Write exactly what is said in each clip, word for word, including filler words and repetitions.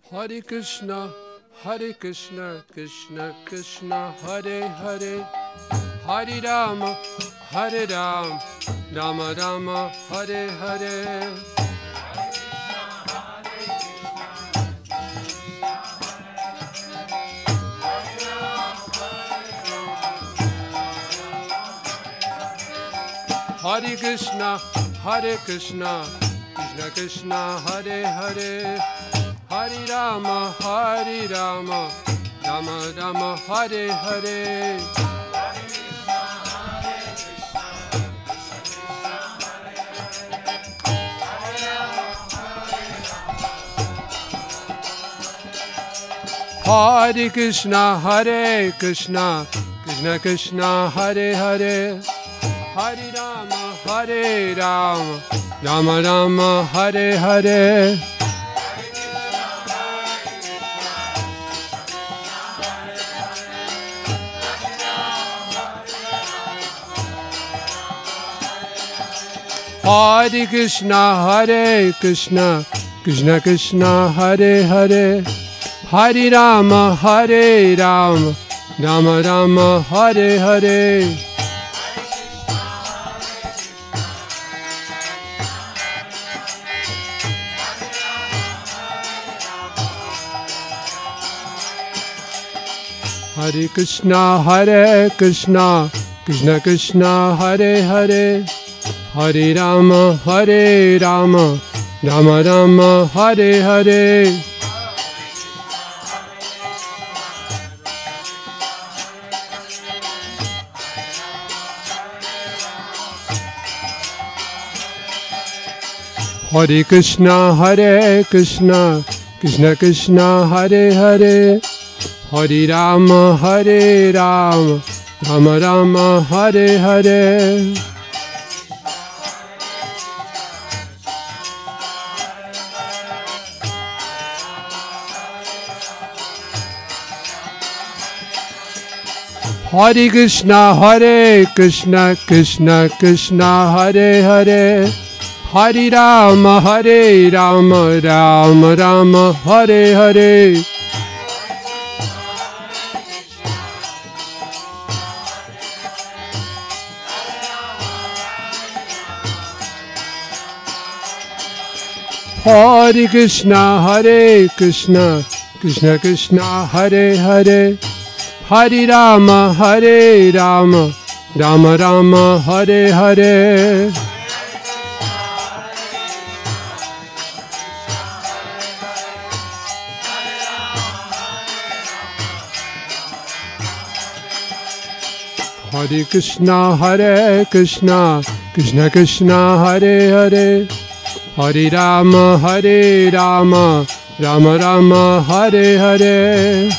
Hare Krishna, Hare Krishna, Krishna Krishna, Hare Hare, Hare Rama, Hare Rama, Rama Rama, Hare Hare. Hare Krishna, Hare Krishna, Krishna Krishna, Hare Hare, Hare Rama, Hare Rama, Rama Rama, Hare Hare. Hare Krishna, Hare Krishna, Krishna Krishna, Hare Hare, Hare Rama, Hare Rama, Rama Rama, Hare Hare. Hare Krishna, Hare Krishna, Krishna Krishna, Hare Hare, Hare Rama, Hare Rama, Rama Rama, Hare Hare. Hare Krishna, Hare Krishna, Krishna Krishna, Hare Hare, Hare Rama, Hare Rama, Rama Rama, Hare Hare. Hare Krishna, Hare Krishna, Krishna Krishna, Hare Hare, Hare Rama, Hare Rama, Rama Rama, Hare Hare. Hare Krishna, Hare Krishna, Krishna Krishna, Hare Hare, Hare Rama, Hare Rama, Rama Rama, Hare Hare. Hare Krishna, Hare Krishna, Krishna Krishna, Hare Hare, Hare Rama, Hare Rama, Rama Rama, Hare Hare. Hare Krishna, Hare Krishna, Krishna Krishna, Hare Hare, Hare Rama, Hare Rama, Rama Rama, Hare Hare.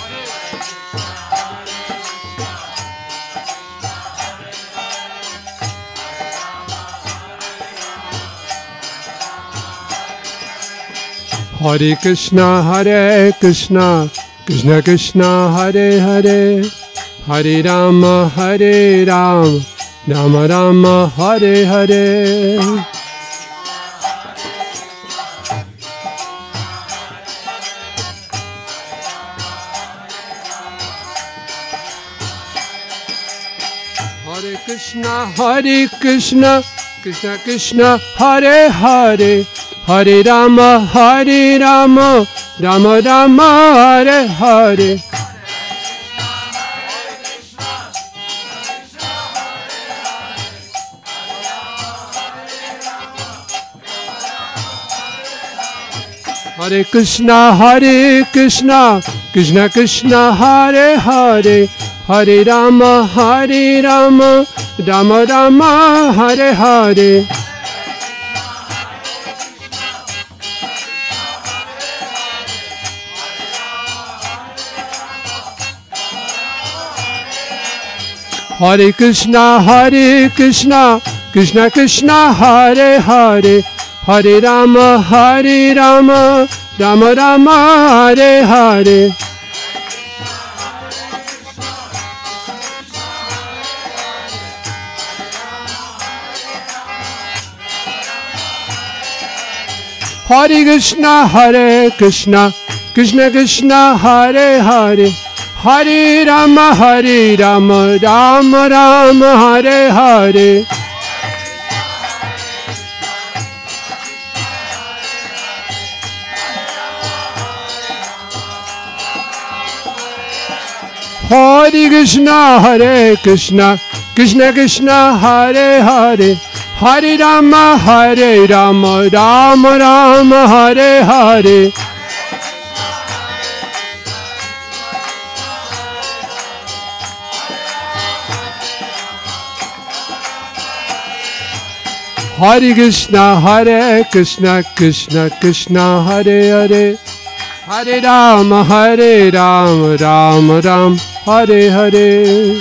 Hare Krishna, Hare Krishna, Krishna Krishna, Hare Hare, Hare Rama, Hare Rama, Rama Rama, Hare Hare. Hare Krishna, Hare Krishna, Krishna Krishna, Hare Hare, Hare Rama, Hare Rama, Rama Rama, Hare Hare. Hare Krishna, Hare Krishna, Krishna Krishna, Hare Hare, Hare Rama, Hare Rama, Rama Rama, Hare Hare. Hare Krishna, Hare Krishna, Krishna Krishna, Hare Hare, Hare Rama, Hare Rama, Rama Rama, Hare Hare. Hare Krishna, Hare Krishna, Krishna Krishna Hare Hare Hare Rama Hare Rama Rama Rama Hare Hare Hare Krishna Hare Krishna Krishna Krishna Hare Hare Hare Rama Hare Rama Rama Rama Hare Hare Hare Krishna Hare Krishna Krishna Krishna Hare Hare Hare Rama Hare Rama Rama Rama Hare Hare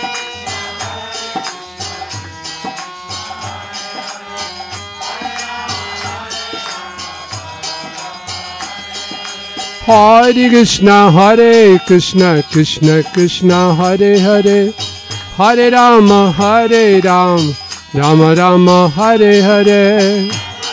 Hare Krishna Hare Krishna Krishna Krishna Hare Hare Hare Rama Hare Rama Rama Rama Hare Hare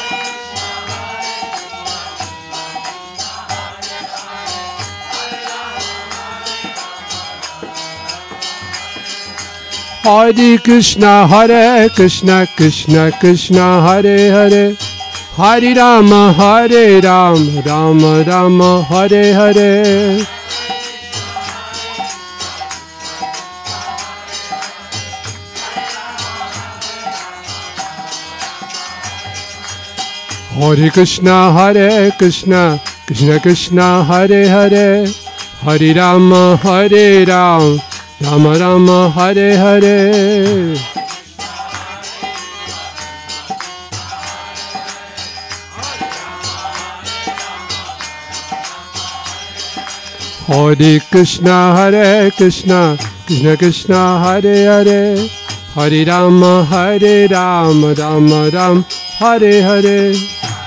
Hare Krishna Hare Krishna Krishna Krishna Hare Hare Hare Rama Hare Rama Rama Rama Hare Hare Hare Krishna Hare Krishna Krishna Krishna Hare Hare Hare Rama Hare Rama Rama Rama Hare Hare Hare Krishna Hare Krishna Krishna Krishna Hare Hare Hare Rama Hare Rama Rama Rama Hare Hare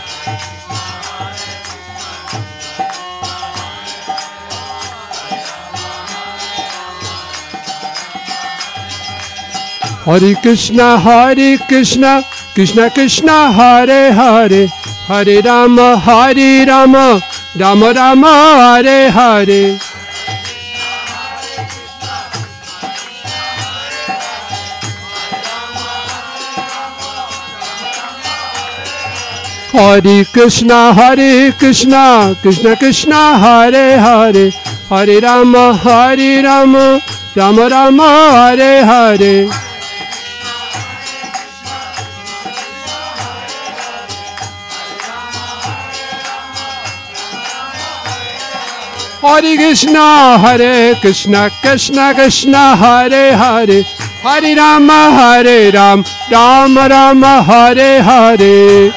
Hare Krishna Hare Krishna Krishna Krishna Hare Hare Hare Rama Hare Rama Rama Rama Hare Hare Hare Krishna Hare Krishna Krishna Krishna Hare Hare Hare Rama Hare Rama Rama Rama Hare Hare Hare Krishna Hare Krishna Krishna Krishna Hare Hare Hare Rama Hare Rama Rama Rama Hare Hare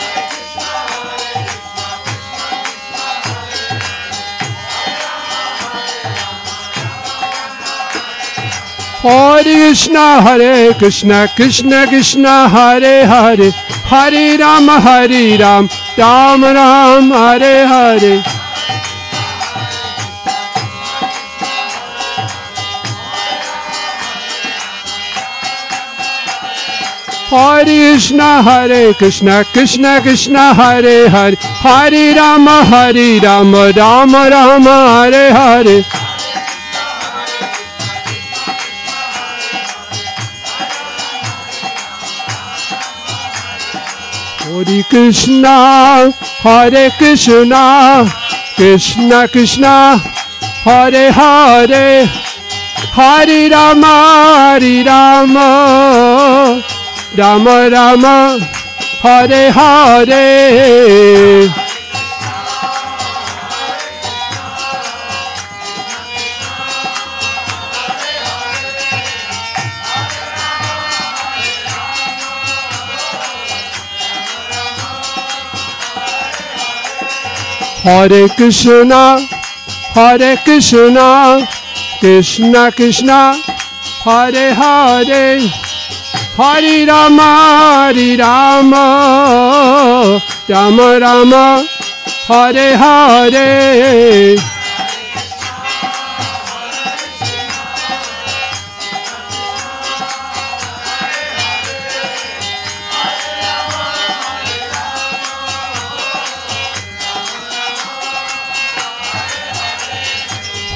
Hare Krishna Hare Krishna Krishna Krishna Hare Hare Hare Rama Hare Rama Rama Rama Hare Hare Hare Krishna Hare Krishna Krishna Krishna Hare Hare Hare Rama Hare Rama Rama Rama Hare Hare Hare Krishna Hare Krishna Krishna Krishna Hare Hare Hare Rama Hare Rama Rama Rama Hare Hare Hare Krishna Hare Krishna Krishna Krishna Hare Hare Hare Rama Hare Rama Rama Rama Hare Hare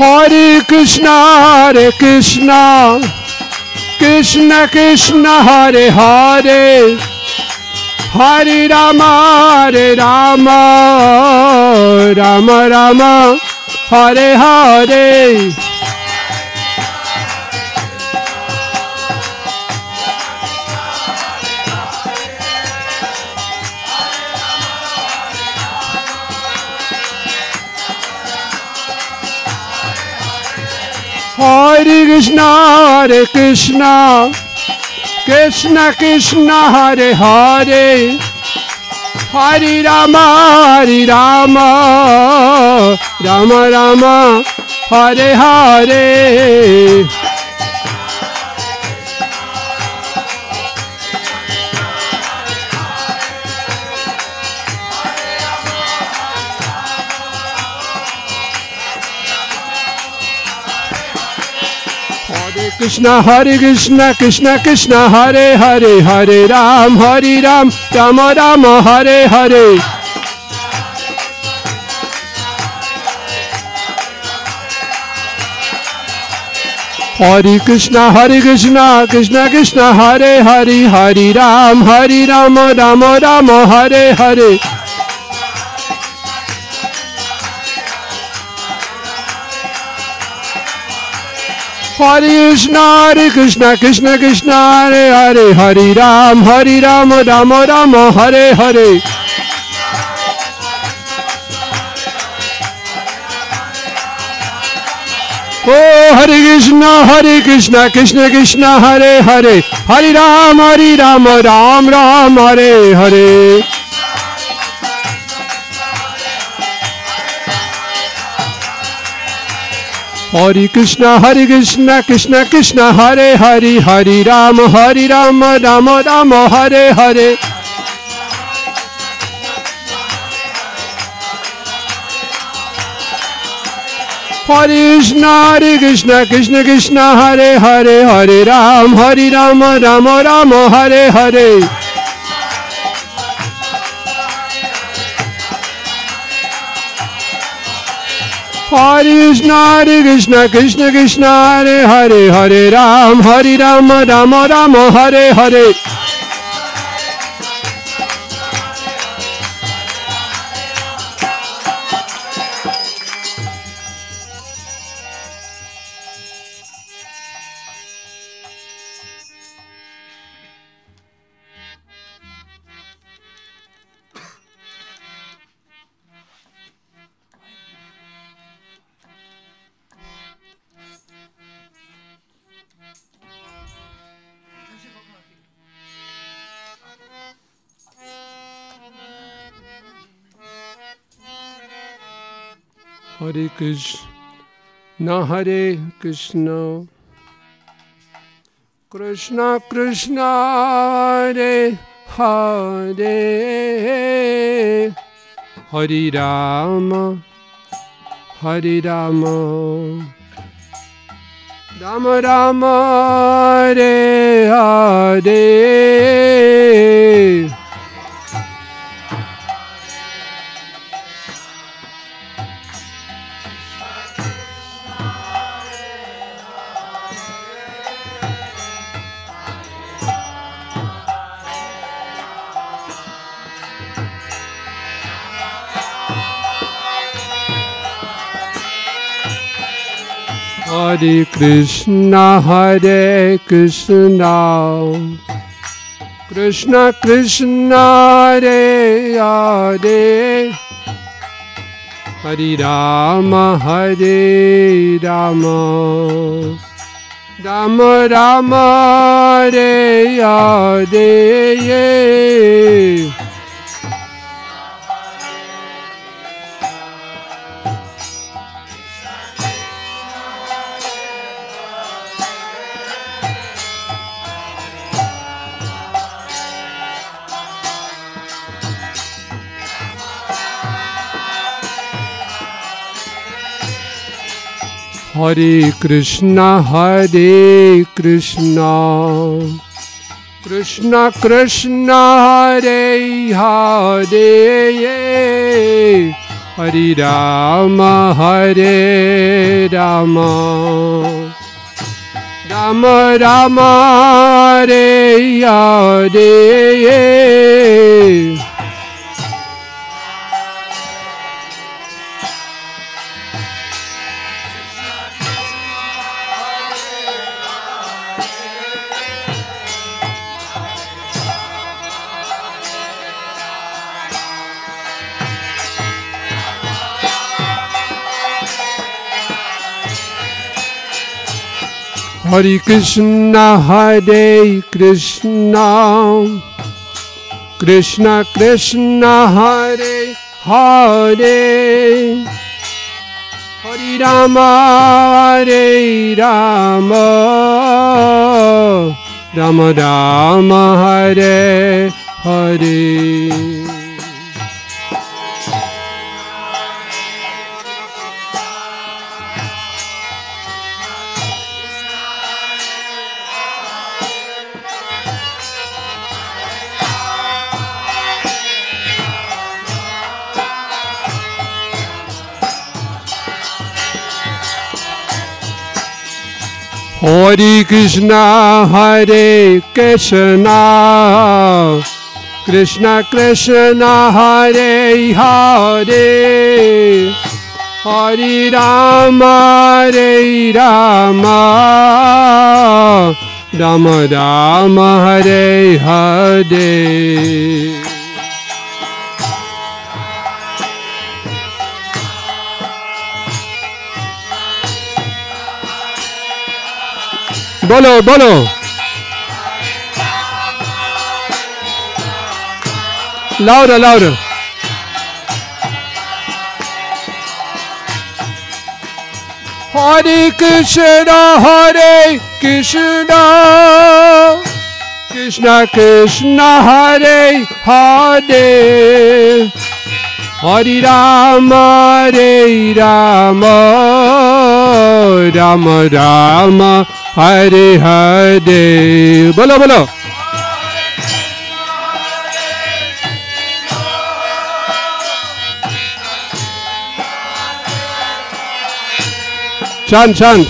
Hare Krishna, Hare Krishna, Krishna Krishna, Hare Hare, Hare Rama, Hare Rama, Rama Rama, Hare Hare. Hare Krishna, Hare Krishna, Krishna Krishna, Hare Hare, Hare Rama, Hare Rama, Rama Rama, Hare Hare. Krishna, Hare Krishna, Krishna Krishna, Hare Hare, Hare Ram, Hare Ram, Rama Rama, Hare Hare. Hare Krishna, Hare Krishna, Krishna Krishna, Hare Hare, Hare Ram, Hare Rama, Rama Rama, Hare Hare. Hare Krishna, Hare Krishna, Krishna Krishna, Hare Hare, Hare Ram, Hare Rama, Rama Rama, Hare Hare. Oh, Hare Krishna, Hare Krishna, Krishna Krishna, Hare Hare, Hare Ram, Hare Rama, Ram Ram, Hare Hare. Hare Krishna, Hare Krishna, Krishna Krishna, Hare Hare, Hare Ram, Hare Rama, Rama Rama, Hare Hare. Hare Krishna, Hare Krishna, Krishna Krishna, Hare Hare, Hare Ram, Hare Rama, Rama Rama, Hare Hare. Hare Krishna, Hare Krishna, Krishna Krishna, Hare Hare, Hare Ram, Hare Rama, Rama Rama, Hare Hare. Hare Krishna, Hare Krishna, Krishna Krishna, Hare Hare, Hare Rama, Hare Rama, Rama Rama, Hare Hare. Hare Krishna, Hare Krishna, Krishna Krishna, Hare Hare, Hare Rama, Hare Rama, Rama Rama, Hare Hare. Hare Krishna, Hare Krishna, Krishna Krishna, Hare Hare, Hare Rama, Hare Rama, Rama Rama, Hare Hare. Hare Krishna, Hare Krishna, Krishna Krishna, Hare Hare, Hare Rama, Hare Rama, Rama Rama, Hare Hare. Hare Krishna, Hare Krishna, Krishna Krishna, Hare Hare, Hare Rama, Hare Rama, Rama Rama, Hare Hare. बोलो बोलो louder louder. Hare Krishna, Hare Krishna, Krishna Krishna, Hare Hare, Hare Rama, Hare Rama, Rama Rama, Hare Hare. बोलो बोलो शांत शांत.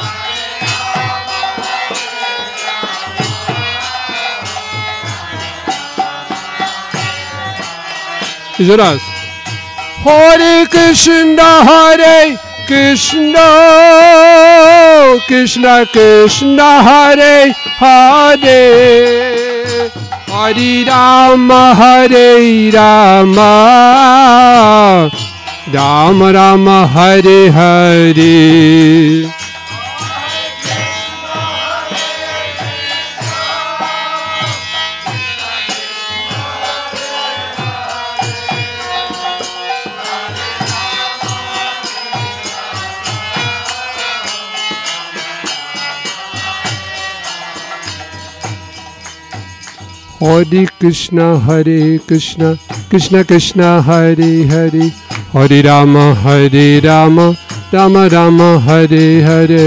Jonas. Hare Krishna, Hare Krishna, Krishna Krishna, Hare Hare, Hare Rama, Hare Rama, Rama Rama, Hare Hare. Hare Krishna, Hare Krishna, Krishna Krishna, Hare Hare, Hare Rama, Hare Rama, Rama Rama, Hare Hare.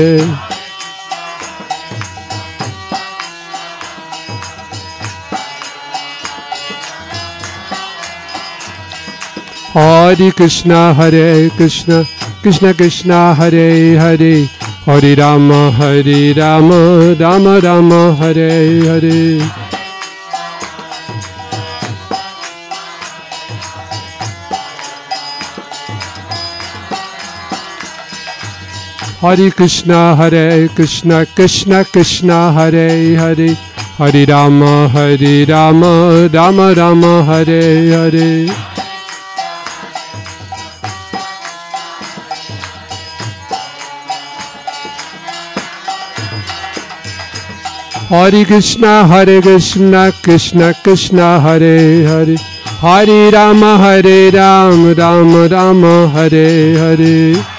Hare Krishna, Hare Krishna, Krishna Krishna, Hare Hare, Hare Rama, Hare Rama, Rama Rama, Hare Hare. Hare Krishna, Hare Krishna, Krishna Krishna, Hare Hare, Hare Rama, Hare Rama, Rama Rama, Hare Hare. Hare Krishna, Hare Krishna, Krishna Krishna, Hare Hare, Hare Rama, Hare Rama, Rama Rama, Hare Hare.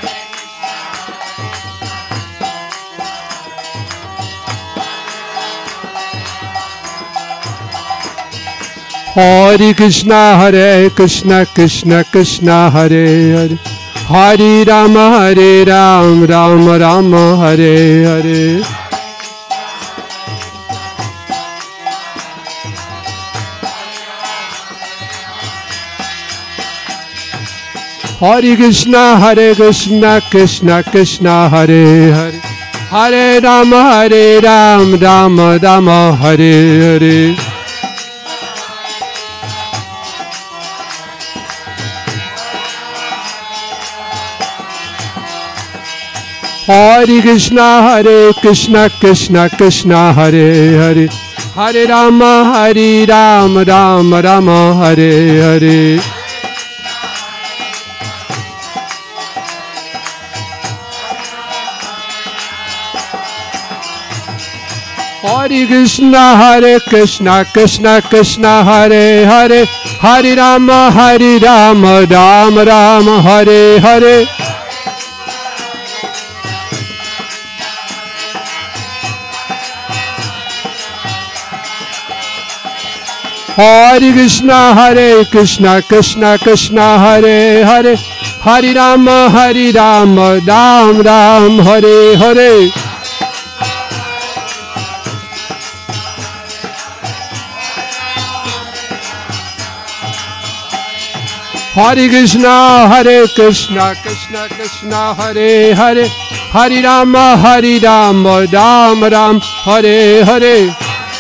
Hare Krishna, Hare Krishna, Krishna Krishna, Hare Hare, Hare Rama, Hare Rama, Rama Rama, Hare Hare. Hare Krishna, Hare Krishna, Krishna Krishna, Hare Hare, Hare Rama, Hare Rama, Rama Rama, Hare Hare. Hare Krishna, Hare Krishna, Krishna Krishna, Hare Hare, Hare Rama, Hare Rama, Rama Rama, Hare Hare. Hare Krishna, Hare Krishna, Krishna Krishna, Hare Hare, Hare Rama, Hare Rama, Rama Rama, Hare Hare. Hare Krishna, Hare Krishna, Krishna Krishna, Hare Hare, Hare Rama, Hare Rama, Ram Ram, Hare Hare. Hare Krishna, Hare Krishna, Krishna Krishna, Hare Hare, Hare Rama, Hare Rama, Ram Ram, Hare Hare.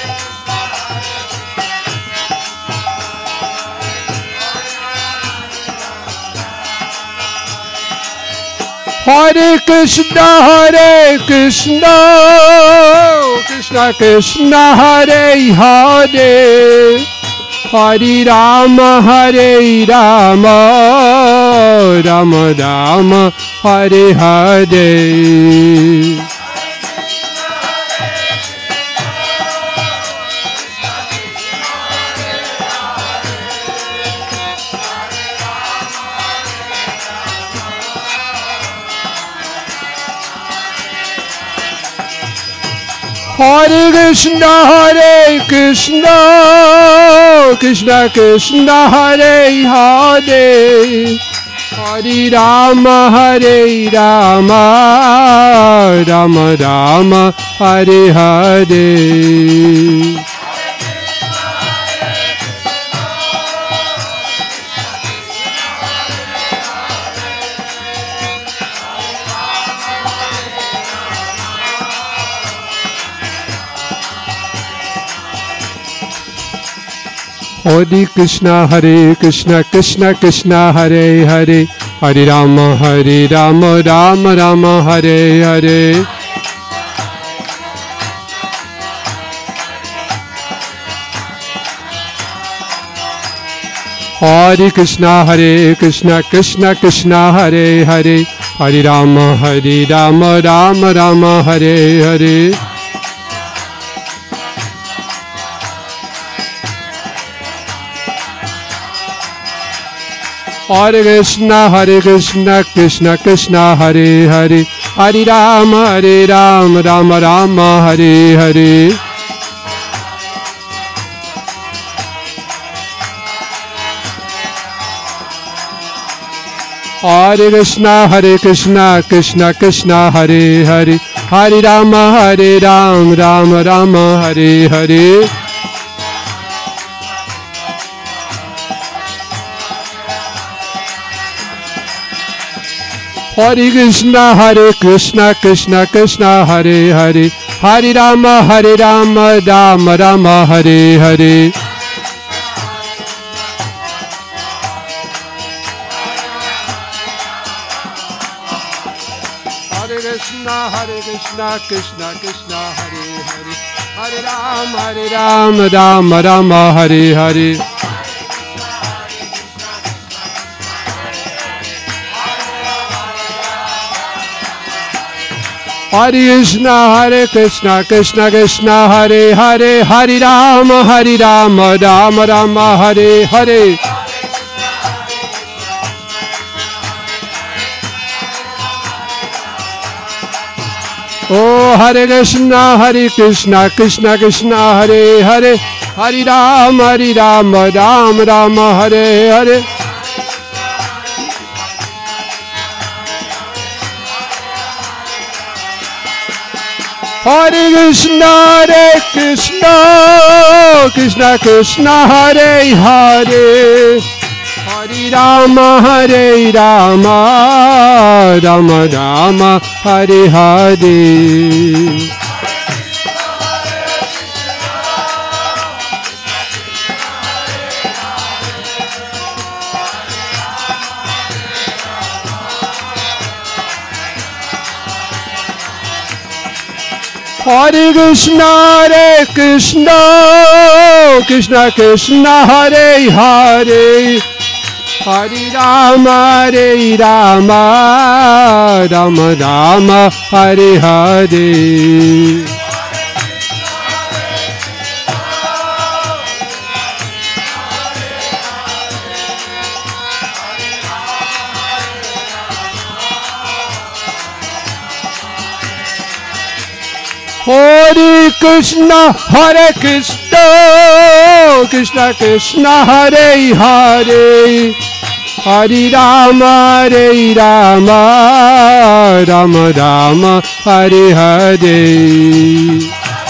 Hare Krishna, Hare Krishna, Krishna Krishna, Hare Hare, Hare Rama, Hare Rama, Rama Rama, Hare Hare. Hare Krishna, Hare Krishna, Krishna Krishna, Hare Hare, Hare Rama, Hare Rama, Rama Rama, Hare Hare. Hare Krishna, Hare Krishna, Krishna Krishna, Hare Hare, Hare Rama, Hare Rama, Rama Rama, Hare Hare. Hare Krishna, Hare Krishna, Krishna Krishna, Hare Hare, Hare Rama, Hare Rama, Rama Rama, Hare Hare. Hare Krishna, Hare Krishna, Krishna Krishna, Hare Hare, Hare Rama, Hare Rama, Rama Rama, Hare Hare. Hare Krishna, Hare Krishna, Krishna Krishna, Hare Hare, Hare Rama, Hare Rama, Rama Rama, Hare Hare. Hare Krishna, Hare Krishna, Krishna Krishna, Hare Hare, Hare Rama, Hare Rama, Rama Rama, Hare Hare. Hare Krishna, Hare Krishna, Krishna Krishna, Hare Hare, Hare Rama, Hare Rama, Rama Rama, Hare Hare. Hare Krishna, Hare Krishna, Krishna Krishna, Hare Hare, Hare Rama, Hare Rama, Rama Rama, Hare Hare. Oh, Hare Krishna, Hare Krishna, Krishna Krishna, Hare Hare, Hare Rama, Hare Rama, Rama Rama, Hare Hare. Hare Krishna, Hare Krishna, Krishna Krishna, Hare Hare, Hare Rama, Hare Rama, Rama Rama, Hare Hare. Hare Krishna, Hare Krishna, Krishna Krishna, Hare Hare, Hare Rama, Hare Rama, Rama Rama, Hare Hare. Hare Krishna, Hare Krishna, Krishna Krishna, Hare Hare, Hare Rama, Hare Rama, Rama Rama, Hare Hare.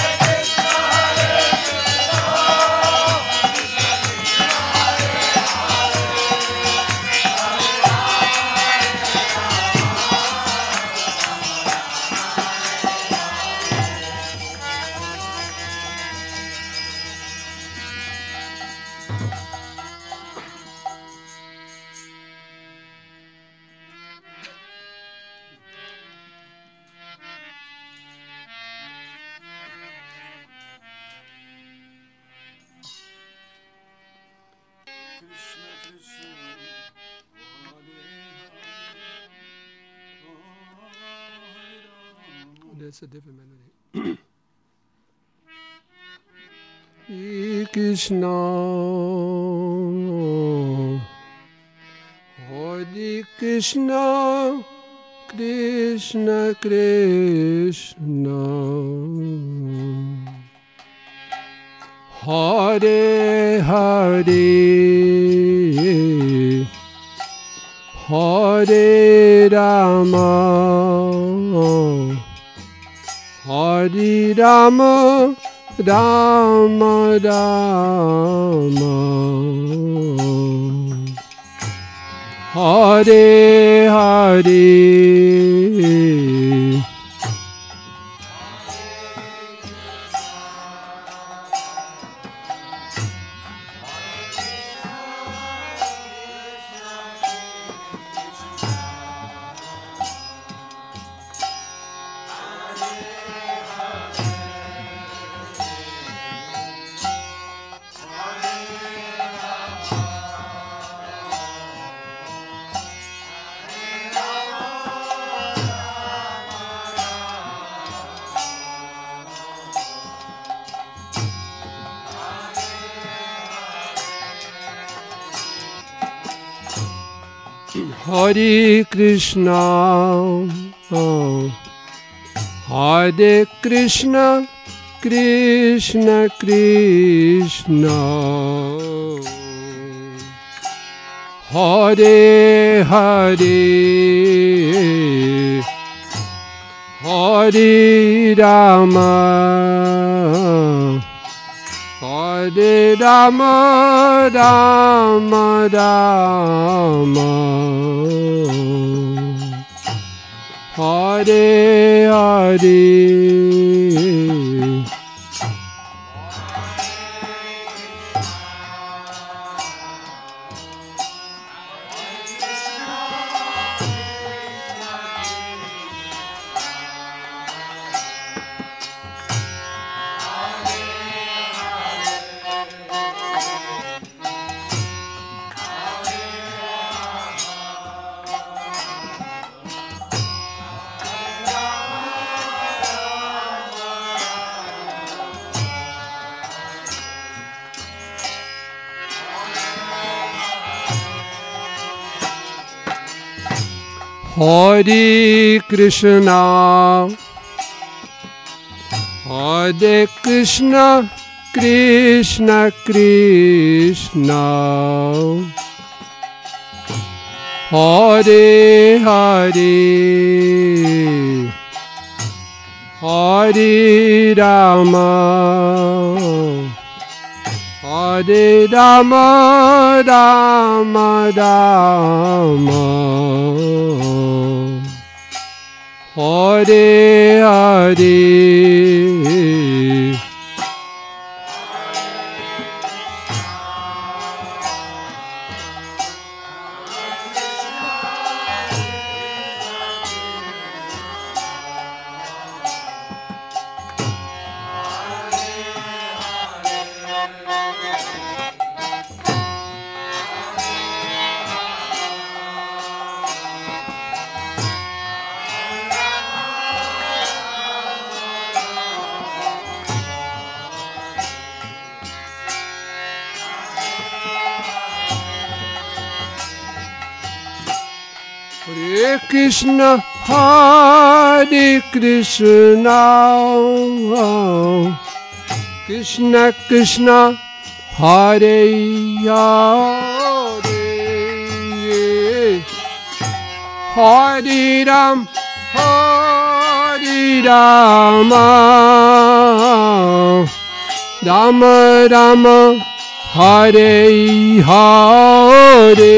That's a different melody. Hare Krishna, Hare Krishna, Krishna Krishna, Hare Hare, Hare Rama, Hare Rama, Rama Rama, Hare Hare. Hare Krishna, oh. Hare Krishna, Krishna Krishna, Hare Hare, Hare Rama, Hare Rama, Rama Rama, Hare Hare. Hare Krishna, Hare Krishna, Krishna Krishna, Hare Hare, Hare Rama, Hare Rama, Rama Rama, Hare Hare. Hare Krishna, Hare Krishna, Krishna Krishna, Hare Hare, Hare Ram, Hare Rama, Rama Rama, Hare Hare.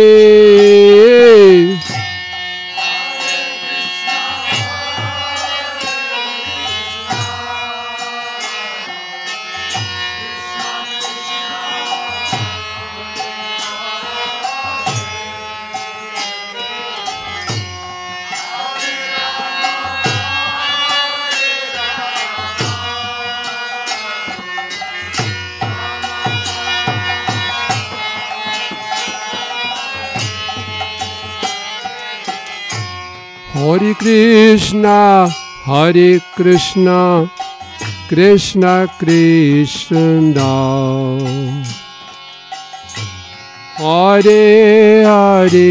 Hare Krishna, Hare Krishna, Krishna Krishna, Hare Hare,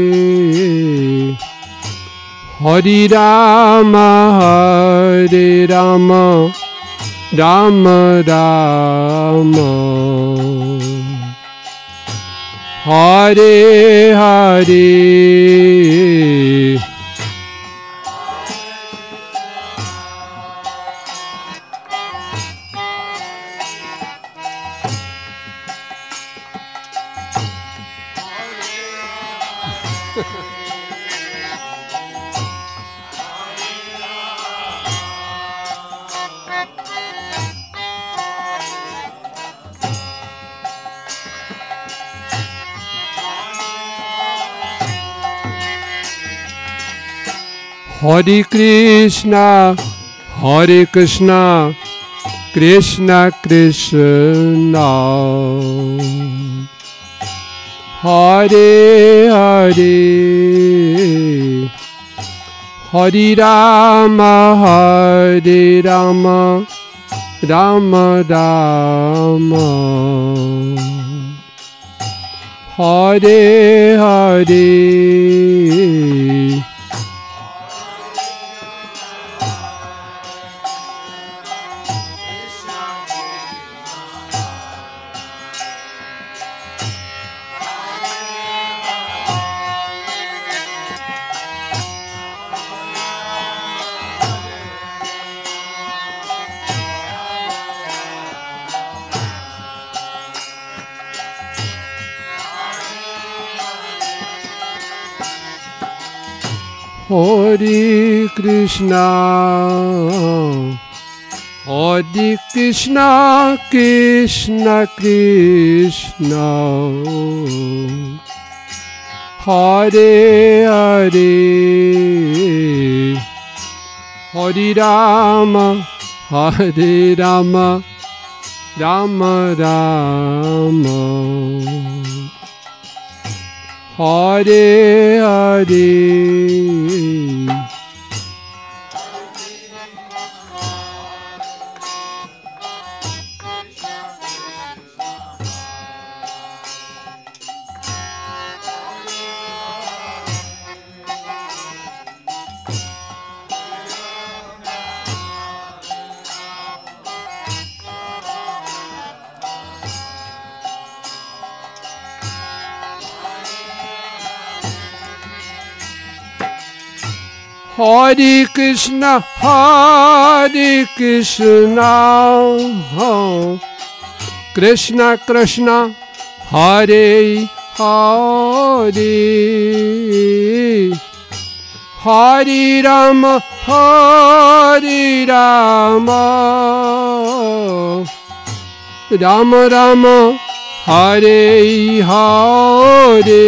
Hare Rama, Hare Rama, Rama Rama, Hare Hare. Hare Krishna, Hare Krishna, Krishna Krishna, Hare Hare, Hare Rama, Hare Rama, Rama Rama, Hare Hare. Hare Krishna, Hare Krishna, Krishna Krishna, Hare Hare, Hare Rama, Hare Rama, Rama Rama, Hare Hare. Hare Krishna, Hare Krishna, Krishna Krishna Hare Hare Hare Rama Hare Rama Rama Rama Hare Hare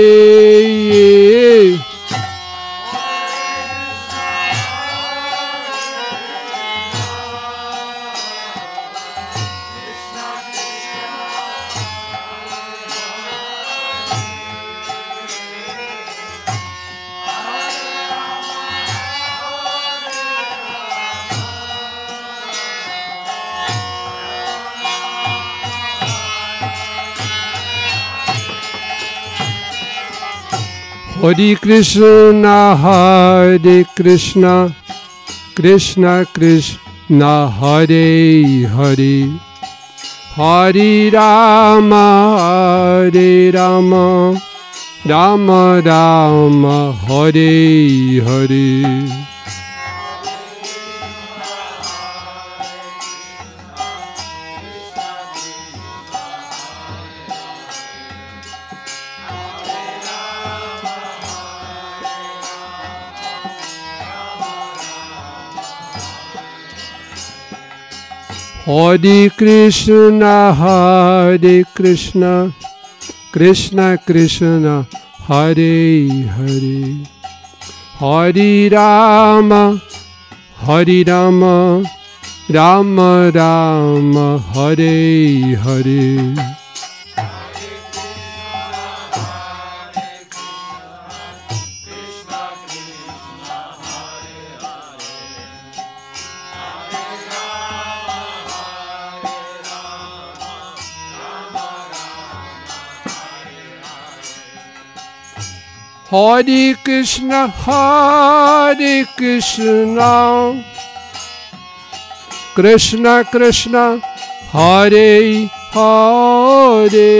Hare Krishna, Hare Krishna, Krishna Krishna, Hare Hare, Hare Rama, Hare Rama, Rama Rama, Hare Hare. Hare Krishna, Hare Krishna, Krishna Krishna, Hare Hare, Hare Rama, Hare Rama, Rama Rama, Hare Hare. Hare Krishna, Hare Krishna, Krishna Krishna, Hare Hare,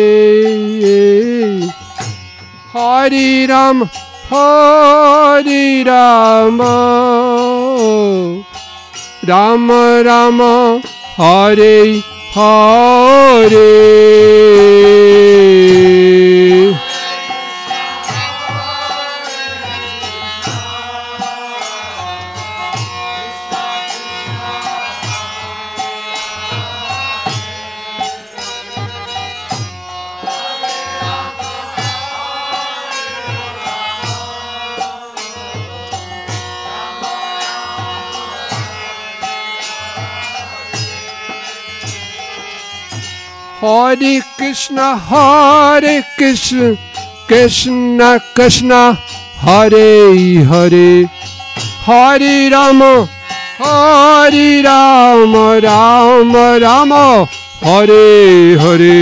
Hare Rama, Hare Rama, Rama Rama, Hare Hare. Hare Krishna, Hare Krishna, Krishna Krishna, Hare Hare, Hare Rama, Hare Rama, Rama Rama, Hare Hare.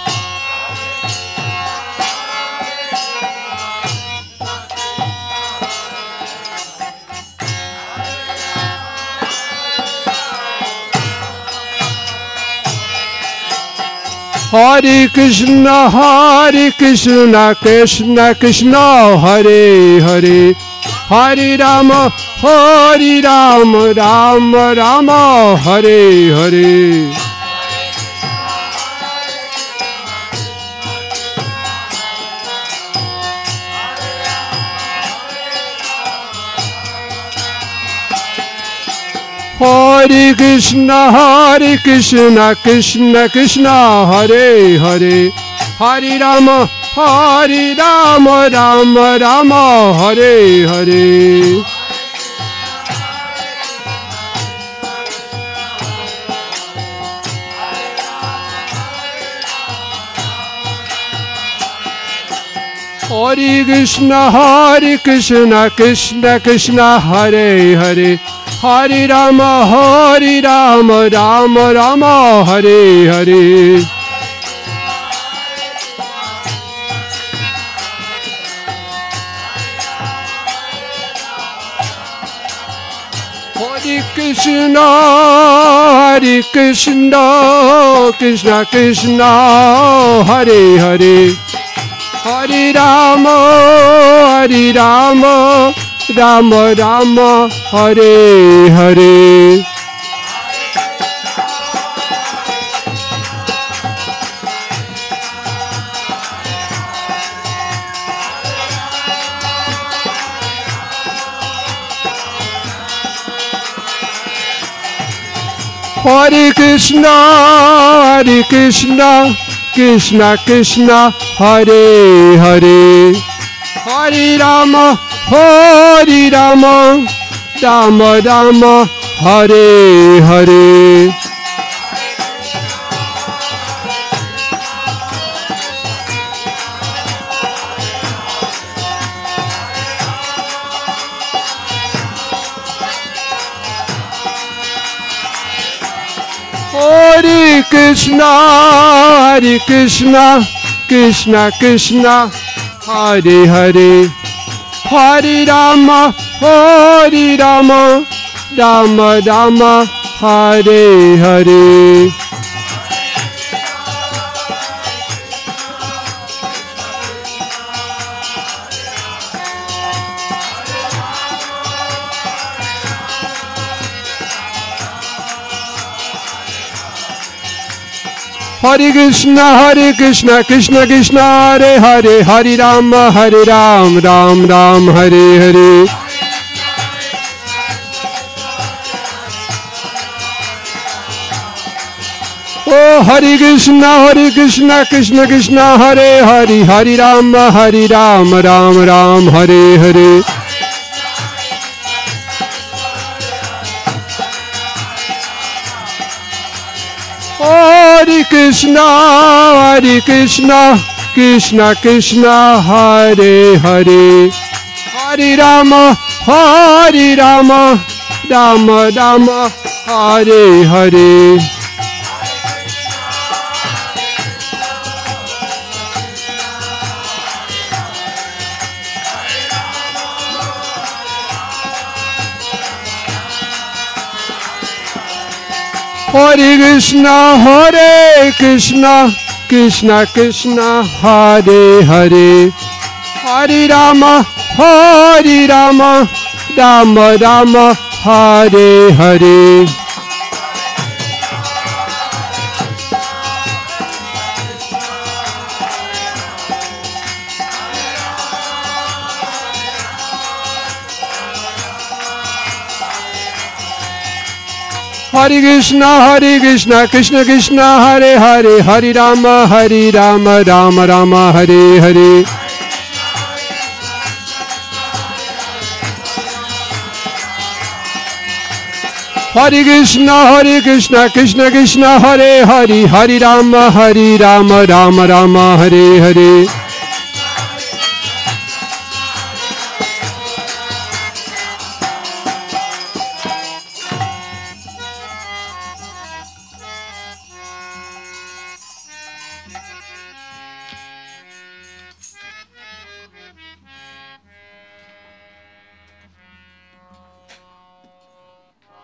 Hare Krishna, Hare Krishna, Krishna Krishna, Hare Hare, Hare Rama, Hare Rama, Rama Rama, Hare Hare. Hare Krishna, Hare Krishna, Krishna Krishna, Hare Hare, Hare Rama, Hare Rama, Rama Rama, Hare Hare. Hare Krishna, Hare Krishna, Krishna Krishna, Hare Hare, Hare Rama, Hare Rama, Rama Rama, Hare Hare. Hare Krishna, Hare Krishna, Krishna Krishna, Hare Hare, Hare Rama, Hare Rama, Rama Rama, Hare Hare. Hare Krishna, Hare Krishna, Krishna Krishna, Hare Hare. Hare Rama, Hare Rama, Rama Rama, Hare Hare. Hare Krishna, Hare Krishna, Krishna Krishna, Hare Hare. Hare Rama, Hare Rama, Rama Rama, Hare Hare. Hare Krishna, Hare Krishna, Krishna Krishna, Hare Hare. Hare Rama, Hare Ram, Ram Ram, Hare Hare. Oh, Hare Krishna, Hare Krishna, Krishna Krishna, Hare Hare. Hare Rama, Hare Ram, Ram Ram, Hare Hare. Hare Krishna, Hare Krishna, Krishna Krishna, Hare Hare. Hare Rama, Hare Rama, Rama Rama, Hare Hare. Hare Krishna, Hare Krishna, Krishna Krishna, Hare Hare. Hare Rama, Hare Rama, Rama Rama, Hare Hare. Hare Krishna, Hare Krishna, Krishna Krishna, Hare Hare. Hare Rama, Hare Rama, Rama Rama, Hare Hare. Hare Krishna, Hare Krishna, Krishna Krishna, Hare Hare. Hare Rama, Hare Rama, Rama Rama, Hare Hare. Thank you.